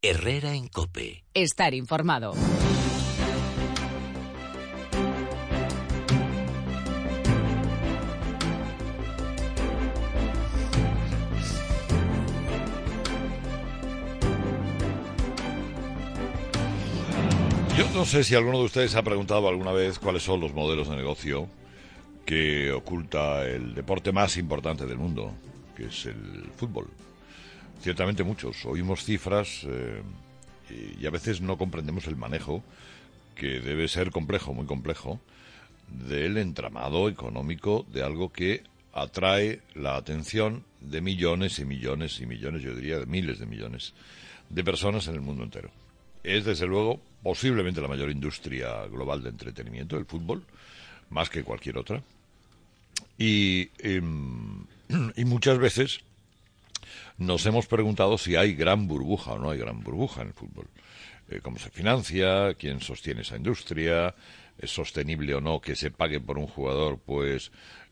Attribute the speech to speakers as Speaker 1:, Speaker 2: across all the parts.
Speaker 1: Herrera en COPE.
Speaker 2: Estar informado.
Speaker 3: Yo no sé si alguno de ustedes ha preguntado alguna vez cuáles son los modelos de negocio que oculta el deporte más importante del mundo, que es el fútbol. Ciertamente muchos. Oímos cifras y a veces no comprendemos el manejo, que debe ser complejo, muy complejo, del entramado económico de algo que atrae la atención de millones y millones y millones, yo diría de miles de millones de personas en el mundo entero. Es, desde luego, posiblemente la mayor industria global de entretenimiento, el fútbol, más que cualquier otra. Y muchas veces nos hemos preguntado si hay gran burbuja o no hay gran burbuja en el fútbol. ¿Cómo se financia? ¿Quién sostiene esa industria? ¿Es sostenible o no que se pague por un jugador, pues,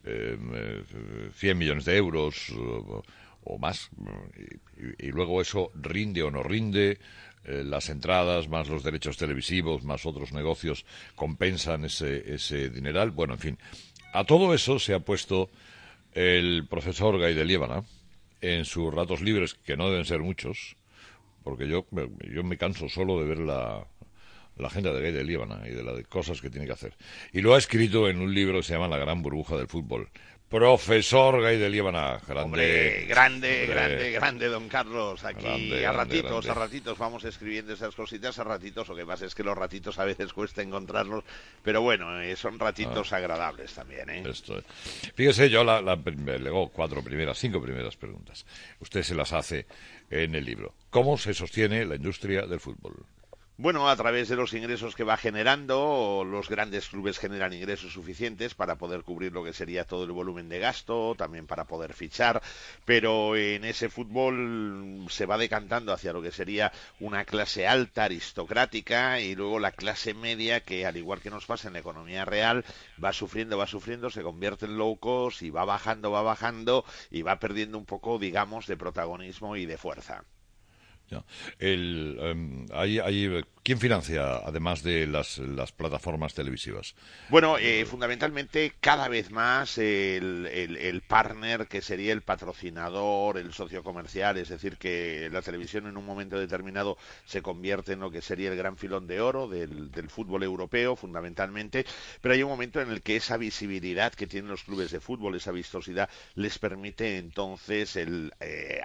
Speaker 3: 100 millones de euros o más? Y luego eso rinde o no rinde. Las entradas, más los derechos televisivos, más otros negocios, compensan ese dineral. Bueno, en fin, a todo eso se ha puesto el profesor Gay de Liébana en sus ratos libres, que no deben ser muchos, porque yo me canso solo de ver la agenda de Gay de Liébana y de las cosas que tiene que hacer. Y lo ha escrito en un libro que se llama La gran burbuja del fútbol. Profesor Gay de Liébana, grande.
Speaker 4: Hombre, grande, don Carlos. Aquí
Speaker 3: Grande.
Speaker 4: a ratitos vamos escribiendo esas cositas, a ratitos. Lo que pasa es que los ratitos a veces cuesta encontrarlos, pero bueno, son ratitos agradables también, ¿eh?
Speaker 3: Esto es. Fíjese, yo le hago 5 primeras preguntas. Usted se las hace en el libro. ¿Cómo se sostiene la industria del fútbol?
Speaker 4: Bueno, a través de los ingresos que va generando, los grandes clubes generan ingresos suficientes para poder cubrir lo que sería todo el volumen de gasto, también para poder fichar, pero en ese fútbol se va decantando hacia lo que sería una clase alta, aristocrática, y luego la clase media, que al igual que nos pasa en la economía real, va sufriendo, se convierte en low cost y va bajando y va perdiendo un poco, digamos, de protagonismo y de fuerza.
Speaker 3: Ya. ¿Quién financia, además de las plataformas televisivas?
Speaker 4: Bueno, fundamentalmente cada vez más el partner, que sería el patrocinador, el socio comercial, es decir, que la televisión en un momento determinado se convierte en lo que sería el gran filón de oro del fútbol europeo, fundamentalmente, pero hay un momento en el que esa visibilidad que tienen los clubes de fútbol, esa vistosidad, les permite entonces el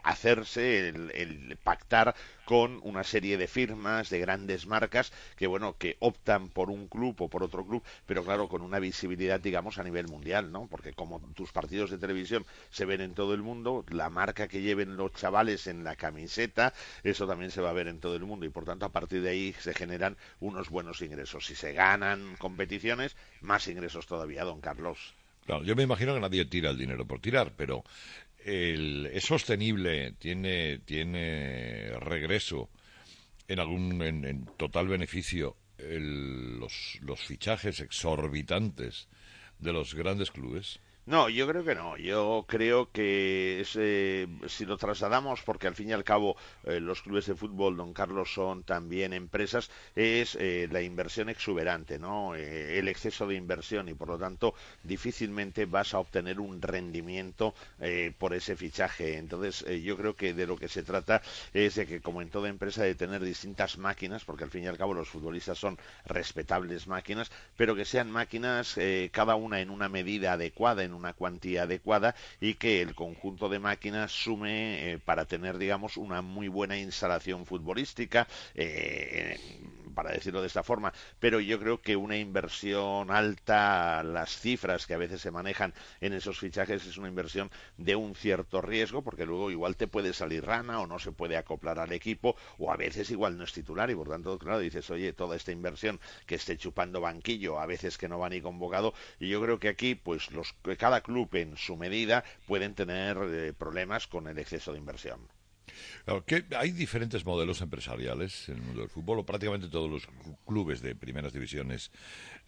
Speaker 4: pactar con una serie de firmas, de grandes marcas, que optan por un club o por otro club, pero claro, con una visibilidad, digamos, a nivel mundial, ¿no? Porque como tus partidos de televisión se ven en todo el mundo, la marca que lleven los chavales en la camiseta, eso también se va a ver en todo el mundo, y por tanto a partir de ahí se generan unos buenos ingresos. Si se ganan competiciones, más ingresos todavía, don Carlos.
Speaker 3: Claro, yo me imagino que nadie tira el dinero por tirar, pero es sostenible, tiene regreso en total beneficio los fichajes exorbitantes de los grandes clubes.
Speaker 4: No, yo creo que no. Yo creo que si lo trasladamos, porque al fin y al cabo los clubes de fútbol, don Carlos, son también empresas, es la inversión exuberante, ¿no? El exceso de inversión, y por lo tanto difícilmente vas a obtener un rendimiento por ese fichaje. Entonces yo creo que de lo que se trata es de que, como en toda empresa, de tener distintas máquinas, porque al fin y al cabo los futbolistas son respetables máquinas, pero que sean máquinas cada una en una medida adecuada, en una cuantía adecuada, y que el conjunto de máquinas sume para tener, digamos, una muy buena instalación futbolística, para decirlo de esta forma. Pero yo creo que una inversión alta, las cifras que a veces se manejan en esos fichajes, es una inversión de un cierto riesgo, porque luego igual te puede salir rana o no se puede acoplar al equipo, o a veces igual no es titular, y por tanto, claro, dices, oye, toda esta inversión que esté chupando banquillo, a veces que no va ni convocado. Y yo creo que aquí, pues cada club en su medida pueden tener problemas con el exceso de inversión.
Speaker 3: Claro, que hay diferentes modelos empresariales en el mundo del fútbol, o prácticamente todos los clubes de primeras divisiones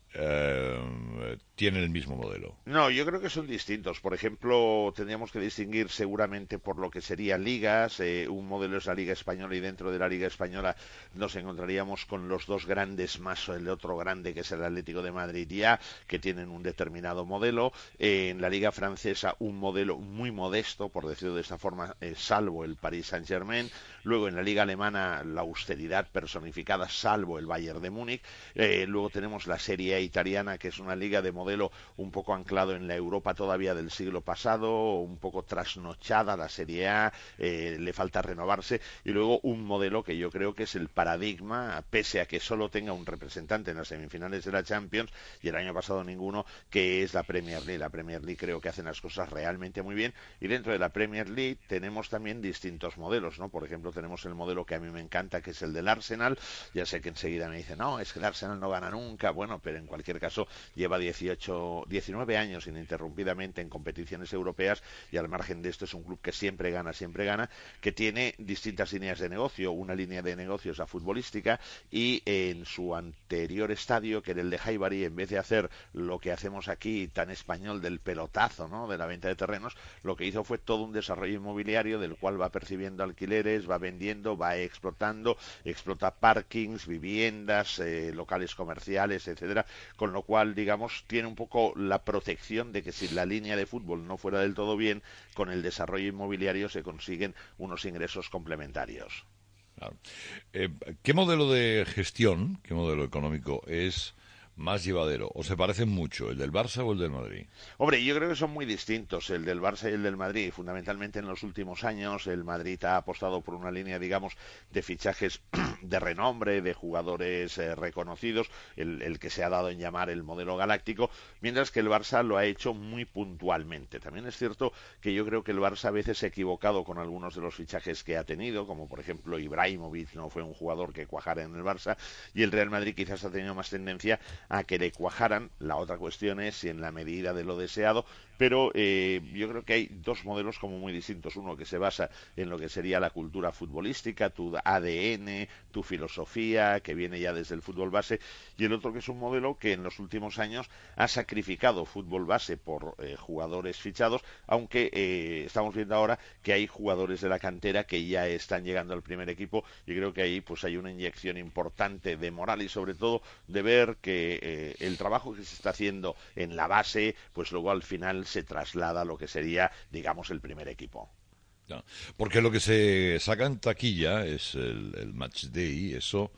Speaker 3: tienen el mismo modelo.
Speaker 4: No, yo creo que son distintos. Por ejemplo, tendríamos que distinguir seguramente por lo que serían ligas. Un modelo es la Liga Española y dentro de la Liga Española nos encontraríamos con los dos grandes más el otro grande que es el Atlético de Madrid ya, que tienen un determinado modelo. En la Liga Francesa un modelo muy modesto, por decirlo de esta forma, salvo el Paris Saint-Germain. Luego en la Liga Alemana la austeridad personificada, salvo el Bayern de Múnich. Luego tenemos la Serie A italiana, que es una liga de modelo un poco anclado en la Europa todavía del siglo pasado, un poco trasnochada la Serie A, le falta renovarse, y luego un modelo que yo creo que es el paradigma, pese a que solo tenga un representante en las semifinales de la Champions, y el año pasado ninguno, que es la Premier League. La Premier League creo que hacen las cosas realmente muy bien, y dentro de la Premier League tenemos también distintos modelos, ¿no? Por ejemplo, tenemos el modelo que a mí me encanta, que es el del Arsenal. Ya sé que enseguida me dicen, no, es que el Arsenal no gana nunca. Bueno, pero en cualquier caso lleva 19 años ininterrumpidamente en competiciones europeas, y al margen de esto es un club que siempre gana, que tiene distintas líneas de negocio. Una línea de negocio es la futbolística, y en su anterior estadio, que era el de Highbury, en vez de hacer lo que hacemos aquí tan español del pelotazo, ¿no?, de la venta de terrenos, lo que hizo fue todo un desarrollo inmobiliario del cual va percibiendo alquileres, va vendiendo, va explotando, explota parkings, viviendas, locales comerciales, etcétera, con lo cual, digamos, tiene un poco la protección de que si la línea de fútbol no fuera del todo bien, con el desarrollo inmobiliario se consiguen unos ingresos complementarios.
Speaker 3: Claro. ¿Qué modelo de gestión, qué modelo económico es más llevadero? ¿O se parecen mucho, el del Barça o el del Madrid?
Speaker 4: Hombre, yo creo que son muy distintos el del Barça y el del Madrid. Fundamentalmente en los últimos años el Madrid ha apostado por una línea, digamos, de fichajes de renombre, de jugadores reconocidos, el que se ha dado en llamar el modelo galáctico, mientras que el Barça lo ha hecho muy puntualmente. También es cierto que yo creo que el Barça a veces se ha equivocado con algunos de los fichajes que ha tenido, como por ejemplo Ibrahimovic no fue un jugador que cuajara en el Barça, y el Real Madrid quizás ha tenido más tendencia a que le cuajaran. La otra cuestión es si en la medida de lo deseado, pero yo creo que hay dos modelos como muy distintos. Uno que se basa en lo que sería la cultura futbolística, tu ADN, tu filosofía, que viene ya desde el fútbol base, y el otro que es un modelo que en los últimos años ha sacrificado fútbol base por jugadores fichados, aunque estamos viendo ahora que hay jugadores de la cantera que ya están llegando al primer equipo, y creo que ahí pues hay una inyección importante de moral, y sobre todo de ver que el trabajo que se está haciendo en la base, pues luego al final se traslada a lo que sería, digamos, el primer equipo.
Speaker 3: No, porque lo que se saca en taquilla es el match day, eso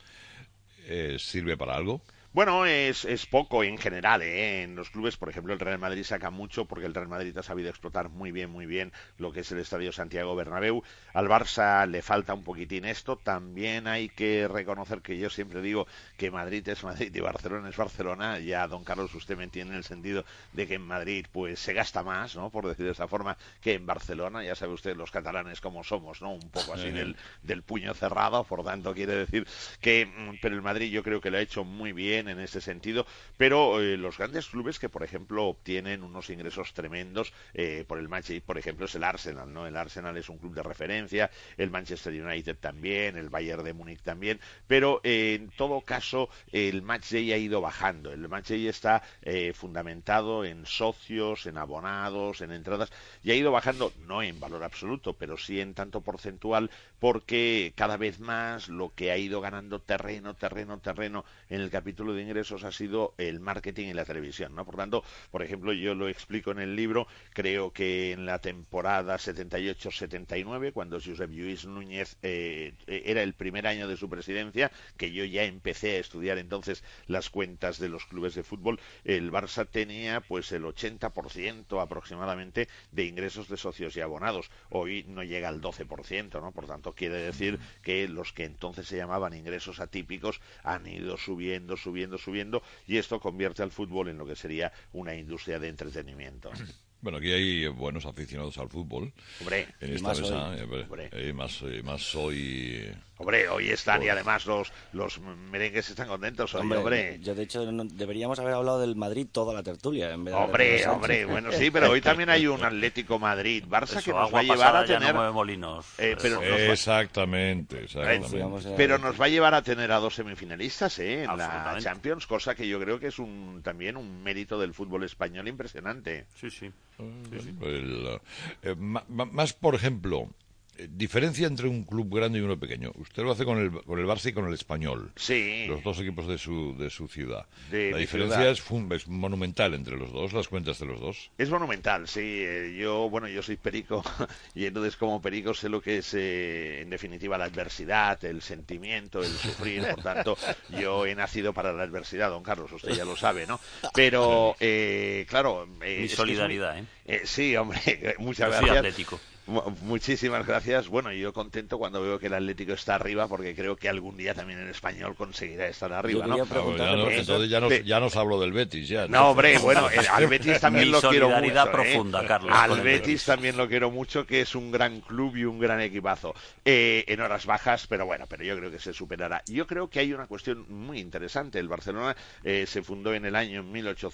Speaker 3: sirve para algo.
Speaker 4: Bueno, es poco en general, ¿eh? En los clubes, por ejemplo, el Real Madrid saca mucho porque el Real Madrid ha sabido explotar muy bien lo que es el Estadio Santiago Bernabéu. Al Barça le falta un poquitín esto. También hay que reconocer que yo siempre digo que Madrid es Madrid y Barcelona es Barcelona. Ya, don Carlos, usted me entiende en el sentido de que en Madrid pues se gasta más, ¿no?, por decir de esa forma, que en Barcelona. Ya sabe usted los catalanes como somos, ¿no?, un poco así del puño cerrado. Por tanto, quiere decir que pero el Madrid yo creo que lo ha hecho muy bien en este sentido, pero los grandes clubes que por ejemplo obtienen unos ingresos tremendos por el match, por ejemplo es el Arsenal, ¿no? El Arsenal es un club de referencia, el Manchester United también, el Bayern de Múnich también, pero en todo caso el match day ha ido bajando. El match day está fundamentado en socios, en abonados, en entradas, y ha ido bajando no en valor absoluto, pero sí en tanto porcentual, porque cada vez más lo que ha ido ganando terreno en el capítulo de ingresos ha sido el marketing y la televisión, ¿no? Por tanto, por ejemplo, yo lo explico en el libro, creo que en la temporada 78-79, cuando Josep Lluís Núñez era el primer año de su presidencia, que yo ya empecé a estudiar entonces las cuentas de los clubes de fútbol, el Barça tenía pues el 80% aproximadamente de ingresos de socios y abonados. Hoy no llega al 12%, ¿no? Por tanto, quiere decir que los que entonces se llamaban ingresos atípicos han ido subiendo, y esto convierte al fútbol en lo que sería una industria de entretenimiento.
Speaker 3: Bueno, aquí hay buenos aficionados al fútbol.
Speaker 4: Hombre,
Speaker 3: En esta
Speaker 1: más
Speaker 3: mesa,
Speaker 1: hoy.
Speaker 4: Hombre.
Speaker 3: más hoy.
Speaker 4: Hombre, hoy están y además los merengues están contentos hoy, hombre.
Speaker 1: Yo de hecho deberíamos haber hablado del Madrid toda la tertulia en vez de
Speaker 4: Hombre, bueno, sí, pero hoy también hay un Atlético Madrid-Barça
Speaker 2: Eso,
Speaker 4: que nos
Speaker 2: agua
Speaker 4: va a llevar a
Speaker 2: pasada ya
Speaker 4: tener...
Speaker 2: no mueve molinos.
Speaker 3: Exactamente.
Speaker 4: Pero nos va a llevar a tener a dos semifinalistas en la
Speaker 2: Absolutamente.
Speaker 4: Champions, cosa que yo creo que es también un mérito del fútbol español impresionante.
Speaker 2: Sí.
Speaker 3: Más, por ejemplo, diferencia entre un club grande y uno pequeño. Usted lo hace con el Barça y con el Español.
Speaker 4: Sí.
Speaker 3: Los dos equipos de su ciudad.
Speaker 4: De
Speaker 3: la
Speaker 4: mi
Speaker 3: diferencia
Speaker 4: ciudad.
Speaker 3: es monumental entre los dos, las cuentas de los dos.
Speaker 4: Es monumental, sí. Yo soy perico y entonces como perico sé lo que es, en definitiva, la adversidad, el sentimiento, el sufrir. Por tanto, yo he nacido para la adversidad, don Carlos, usted ya lo sabe, ¿no? Pero, claro...
Speaker 2: Mi solidaridad,
Speaker 4: sí, hombre, muchas
Speaker 2: Yo soy
Speaker 4: gracias.
Speaker 2: atlético.
Speaker 4: Muchísimas gracias. Bueno, yo contento cuando veo que el Atlético está arriba, porque creo que algún día también el Español conseguirá estar arriba, ¿no?
Speaker 3: Entonces ya nos hablo del Betis, ya.
Speaker 4: No, hombre, bueno, al Betis también
Speaker 2: Mi
Speaker 4: lo quiero mucho.
Speaker 2: solidaridad profunda, Carlos.
Speaker 4: Al
Speaker 2: con el
Speaker 4: Betis también lo quiero mucho, que es un gran club y un gran equipazo. En horas bajas, pero yo creo que se superará. Yo creo que hay una cuestión muy interesante. El Barcelona se fundó en el año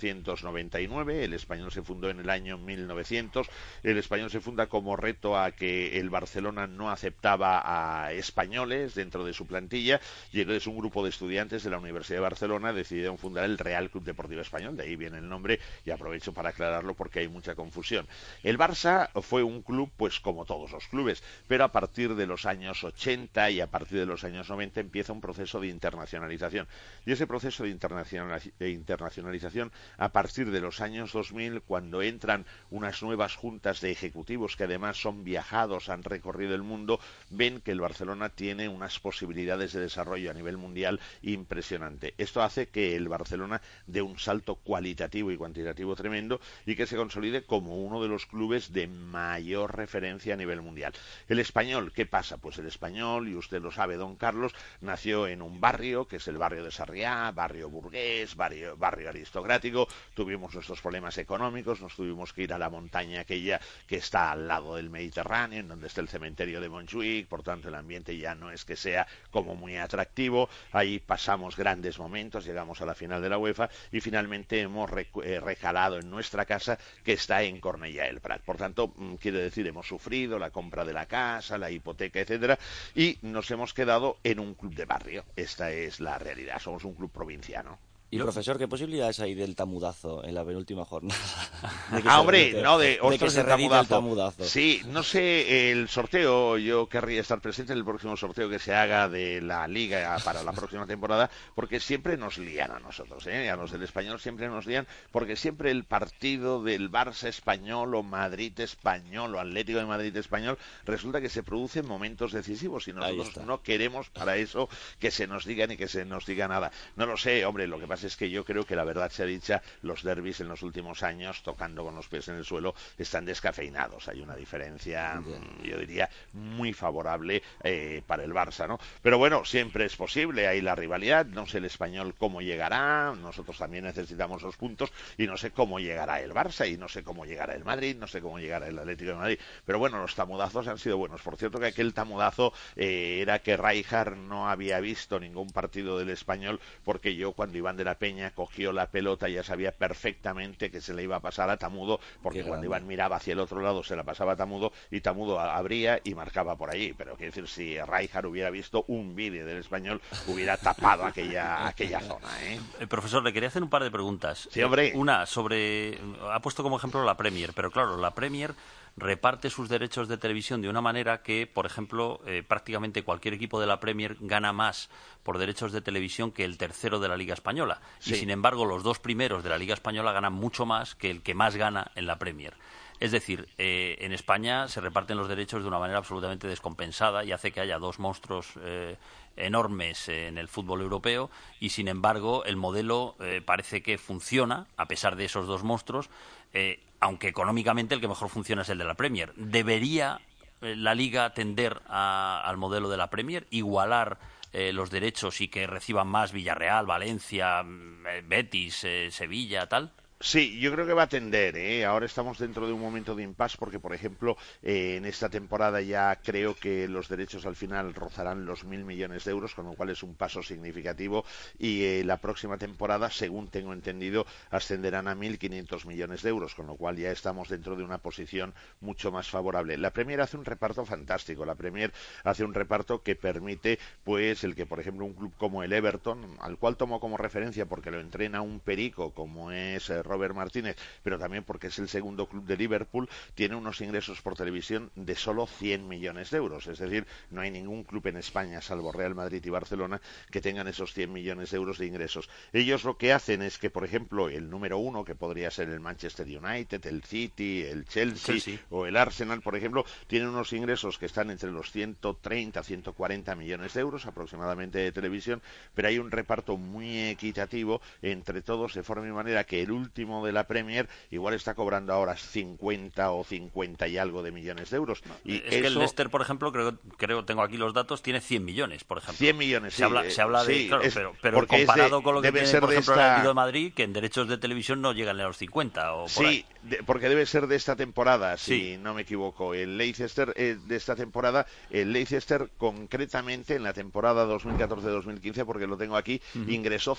Speaker 4: 1899, el Español se fundó en el año 1900. El Español se funda como reto a que el Barcelona no aceptaba a españoles dentro de su plantilla, y entonces un grupo de estudiantes de la Universidad de Barcelona decidieron fundar el Real Club Deportivo Español. De ahí viene el nombre, y aprovecho para aclararlo porque hay mucha confusión. El Barça fue un club, pues como todos los clubes, pero a partir de los años 80 y a partir de los años 90 empieza un proceso de internacionalización. Y ese proceso de internacionalización, a partir de los años 2000, cuando entran unas nuevas juntas de ejecutivos que además son viajados, han recorrido el mundo, ven que el Barcelona tiene unas posibilidades de desarrollo a nivel mundial impresionante. Esto hace que el Barcelona dé un salto cualitativo y cuantitativo tremendo y que se consolide como uno de los clubes de mayor referencia a nivel mundial. El Español, ¿qué pasa? Pues el Español, y usted lo sabe, don Carlos, nació en un barrio, que es el barrio de Sarriá, barrio burgués, barrio aristocrático. Tuvimos nuestros problemas económicos, nos tuvimos que ir a la montaña aquella que está al lado del Mediterráneo, en donde está el cementerio de Montjuïc. Por tanto el ambiente ya no es que sea como muy atractivo. Ahí pasamos grandes momentos, llegamos a la final de la UEFA y finalmente hemos recalado en nuestra casa, que está en Cornellà del Prat. Por tanto, quiero decir, hemos sufrido la compra de la casa, la hipoteca, etcétera, y nos hemos quedado en un club de barrio. Esta es la realidad, somos un club provinciano.
Speaker 1: Y profesor, ¿qué posibilidades hay del tamudazo en la penúltima jornada?
Speaker 4: Hombre, no, de
Speaker 1: que se redite el tamudazo.
Speaker 4: Sí, no sé, el sorteo, yo querría estar presente en el próximo sorteo que se haga de la Liga para la próxima temporada, porque siempre nos lían a nosotros, a los del Español siempre nos lían, porque siempre el partido del Barça español o Madrid español o Atlético de Madrid español, resulta que se producen momentos decisivos y nosotros no queremos para eso que se nos diga ni que se nos diga nada. No lo sé, hombre, lo que pasa es que yo creo que la verdad sea dicha, los derbis en los últimos años, tocando con los pies en el suelo, están descafeinados. Hay una diferencia, yo diría, muy favorable para el Barça, ¿no? Pero bueno, siempre es posible, hay la rivalidad, no sé el Español cómo llegará, nosotros también necesitamos los puntos, y no sé cómo llegará el Barça, y no sé cómo llegará el Madrid, no sé cómo llegará el Atlético de Madrid, pero bueno, los tamudazos han sido buenos. Por cierto, que aquel tamudazo era que Rijkaard no había visto ningún partido del Español, porque yo, cuando Iván de la Peña cogió la pelota, ya sabía perfectamente que se le iba a pasar a Tamudo, porque cuando Iván miraba hacia el otro lado se la pasaba a Tamudo, y Tamudo abría y marcaba por allí. Pero quiero decir, si Rijkaard hubiera visto un vídeo del Español, hubiera tapado aquella zona,
Speaker 2: Profesor, le quería hacer un par de preguntas.
Speaker 4: Sí, hombre.
Speaker 2: Una sobre... Ha puesto como ejemplo la Premier, pero claro, la Premier reparte sus derechos de televisión de una manera que, por ejemplo, prácticamente cualquier equipo de la Premier gana más por derechos de televisión que el tercero de la Liga Española. Sí. Y, sin embargo, los dos primeros de la Liga Española ganan mucho más que el que más gana en la Premier. Es decir, en España se reparten los derechos de una manera absolutamente descompensada y hace que haya dos monstruos enormes en el fútbol europeo, y sin embargo el modelo parece que funciona a pesar de esos dos monstruos, aunque económicamente el que mejor funciona es el de la Premier. ¿Debería la Liga tender al modelo de la Premier, igualar los derechos y que reciban más Villarreal, Valencia, Betis, Sevilla, tal?
Speaker 4: Sí, yo creo que va a tender, ¿eh? Ahora estamos dentro de un momento de impasse porque, por ejemplo, en esta temporada ya creo que los derechos al final rozarán los 1.000 millones de euros, con lo cual es un paso significativo y la próxima temporada, según tengo entendido, ascenderán a 1.500 millones de euros, con lo cual ya estamos dentro de una posición mucho más favorable. La Premier hace un reparto fantástico, la Premier hace un reparto que permite, pues, el que, por ejemplo, un club como el Everton, al cual tomo como referencia porque lo entrena un perico como es Robert Martínez, pero también porque es el segundo club de Liverpool, tiene unos ingresos por televisión de solo 100 millones de euros. Es decir, no hay ningún club en España, salvo Real Madrid y Barcelona, que tengan esos 100 millones de euros de ingresos. Ellos lo que hacen es que, por ejemplo, el número uno, que podría ser el Manchester United, el City, el Chelsea o el Arsenal, por ejemplo, tienen unos ingresos que están entre los 130, 140 millones de euros aproximadamente de televisión, pero hay un reparto muy equitativo entre todos, de forma y manera que el último de la Premier igual está cobrando ahora 50 o 50 y algo de millones de euros. Y
Speaker 2: es que el Leicester, por ejemplo, creo tengo aquí los datos, tiene 100 millones, por ejemplo.
Speaker 4: 100 millones,
Speaker 2: se habla de,
Speaker 4: sí,
Speaker 2: claro, pero comparado con lo que tiene, por ejemplo, el Atlético de Madrid, que en derechos de televisión no llegan a los 50 o por ahí.
Speaker 4: Porque debe ser de esta temporada, si no me equivoco. El Leicester de esta temporada, el Leicester concretamente en la temporada 2014-2015, porque lo tengo aquí, ingresó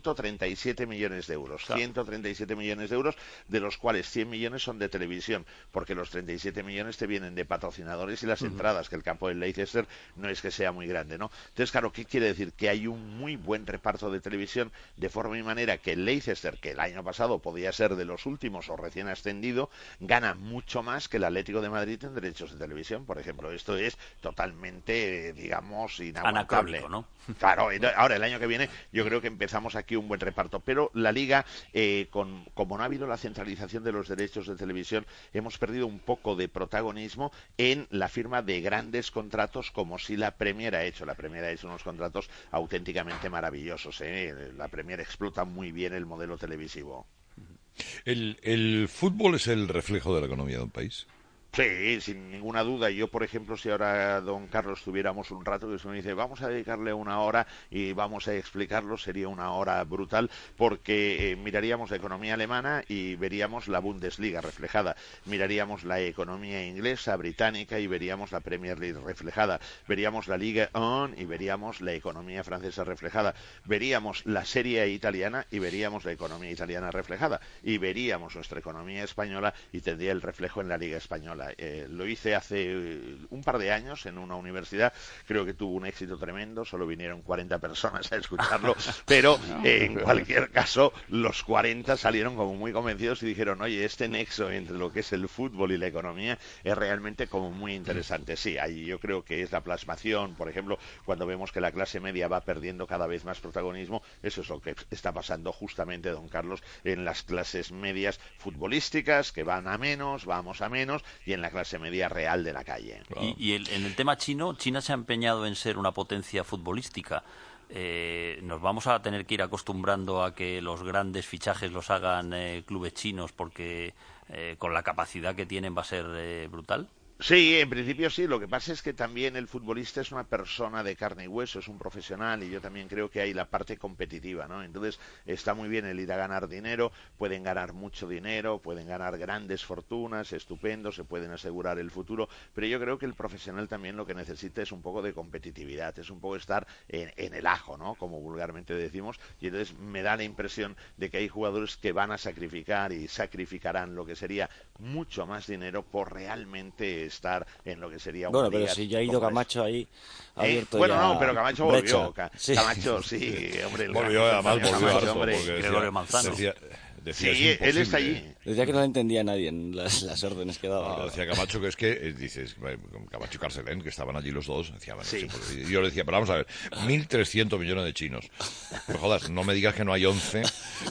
Speaker 4: 137 millones de euros. Claro. 137 millones de euros, de los cuales 100 millones son de televisión, porque los 37 millones te vienen de patrocinadores y las entradas, que el campo del Leicester no es que sea muy grande, ¿no? Entonces, claro, ¿qué quiere decir? Que hay un muy buen reparto de televisión, de forma y manera que el Leicester, que el año pasado podía ser de los últimos o recién ascendido, gana mucho más que el Atlético de Madrid en derechos de televisión, por ejemplo. Esto es totalmente, digamos, inaguantable,
Speaker 2: anacrónico, ¿no?
Speaker 4: Claro, ahora el año que viene yo creo que empezamos aquí un buen reparto, pero la Liga, como no ha habido la centralización de los derechos de televisión, hemos perdido un poco de protagonismo en la firma de grandes contratos como si la Premier ha hecho. La Premier ha hecho unos contratos auténticamente maravillosos, ¿eh? La Premier explota muy bien el modelo televisivo.
Speaker 3: ¿El fútbol es el reflejo de la economía de un país?
Speaker 4: Sí, sin ninguna duda. Yo, por ejemplo, si ahora, don Carlos, tuviéramos un rato que se me dice, vamos a dedicarle una hora y vamos a explicarlo, sería una hora brutal, porque miraríamos la economía alemana y veríamos la Bundesliga reflejada, miraríamos la economía inglesa, británica y veríamos la Premier League reflejada, veríamos la Ligue 1 y veríamos la economía francesa reflejada, veríamos la Serie A italiana y veríamos la economía italiana reflejada, y veríamos nuestra economía española y tendría el reflejo en la Liga Española. Lo hice hace un par de años en una universidad, creo que tuvo un éxito tremendo, solo vinieron 40 personas a escucharlo, pero en cualquier caso los 40 salieron como muy convencidos y dijeron, oye, este nexo entre lo que es el fútbol y la economía es realmente como muy interesante. Sí, ahí yo creo que es la plasmación, por ejemplo, cuando vemos que la clase media va perdiendo cada vez más protagonismo, eso es lo que está pasando justamente, don Carlos, en las clases medias futbolísticas, que van a menos, vamos a menos, y en la clase media real de la calle.
Speaker 2: Claro. Y en el tema chino, China se ha empeñado en ser una potencia futbolística. Nos vamos a tener que ir acostumbrando a que los grandes fichajes los hagan clubes chinos porque con la capacidad que tienen va a ser brutal.
Speaker 4: Sí, en principio sí. Lo que pasa es que también el futbolista es una persona de carne y hueso, es un profesional, y yo también creo que hay la parte competitiva, ¿no? Entonces está muy bien el ir a ganar dinero, pueden ganar mucho dinero, pueden ganar grandes fortunas, estupendo, se pueden asegurar el futuro, pero yo creo que el profesional también lo que necesita es un poco de competitividad, es un poco estar en el ajo, ¿no? Como vulgarmente decimos, y entonces me da la impresión de que hay jugadores que van a sacrificar y sacrificarán lo que sería mucho más dinero por realmente estar en lo que sería una
Speaker 1: liga. Bueno, pero si ya ha ido Camacho ahí abierto
Speaker 4: bueno,
Speaker 1: ya
Speaker 4: no, pero Camacho volvió.
Speaker 1: Sí.
Speaker 4: Camacho, sí, hombre.
Speaker 3: Volvió, además volvió harto,
Speaker 4: hombre.
Speaker 3: porque
Speaker 2: Gregorio Manzano.
Speaker 3: Decía,
Speaker 4: sí, él está allí.
Speaker 1: Decía que no le entendía a nadie en las órdenes que daba.
Speaker 3: No, decía Camacho que es que, dices, Camacho y Carcelén, que estaban allí los dos, decía, bueno,
Speaker 4: sí.
Speaker 3: Y yo le decía, pero vamos a ver, 1.300 millones de chinos. Pero jodas, no me digas que no hay 11,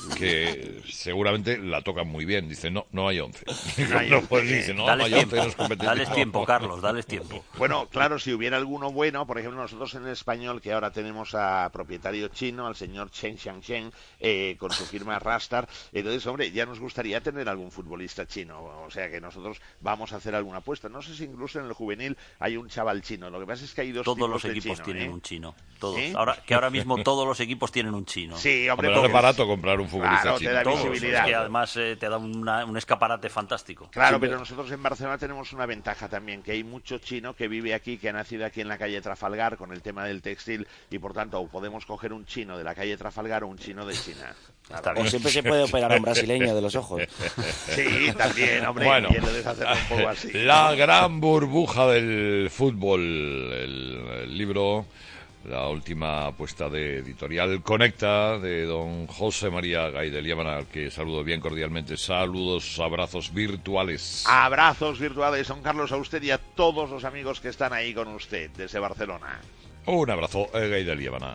Speaker 3: que seguramente la tocan muy bien. Dice, no hay 11. No, pues dice, no hay 11, no es competitivo.
Speaker 2: Dales tiempo, Carlos, dales tiempo.
Speaker 4: Bueno, claro, si hubiera alguno bueno, por ejemplo, nosotros en el español, que ahora tenemos a propietario chino, al señor Chen Xiangchen, con su firma Rastar. Entonces, hombre, ya nos gustaría tener algún futbolista chino, o sea que nosotros vamos a hacer alguna apuesta. No sé si incluso en el juvenil hay un chaval chino. Lo que pasa es que hay dos
Speaker 2: todos
Speaker 4: tipos
Speaker 2: los
Speaker 4: de
Speaker 2: equipos
Speaker 4: chino,
Speaker 2: tienen un chino, todos.
Speaker 4: ¿Eh?
Speaker 2: Ahora mismo todos los equipos tienen un chino.
Speaker 4: Sí, hombre,
Speaker 3: no es barato comprar un futbolista
Speaker 4: Claro,
Speaker 3: chino.
Speaker 4: te da
Speaker 2: Todos,
Speaker 4: visibilidad.
Speaker 2: es que además te da un escaparate fantástico.
Speaker 4: Claro, pero nosotros en Barcelona tenemos una ventaja también, que hay mucho chino que vive aquí, que ha nacido aquí en la calle Trafalgar con el tema del textil y por tanto podemos coger un chino de la calle Trafalgar o un chino de China.
Speaker 2: Está
Speaker 1: O
Speaker 2: bien.
Speaker 1: siempre se puede operar a un brasileño de los ojos.
Speaker 4: Sí, también, hombre,
Speaker 3: Bueno,
Speaker 4: y lo deja hacer un poco así.
Speaker 3: la gran burbuja del fútbol, el libro, la última apuesta de Editorial Conecta, de don José María Gay de Líbana, al que saludo bien cordialmente. Saludos, abrazos virtuales.
Speaker 4: Abrazos virtuales, don Carlos, a usted y a todos los amigos que están ahí con usted desde Barcelona.
Speaker 3: Un abrazo, Gay de Líbana.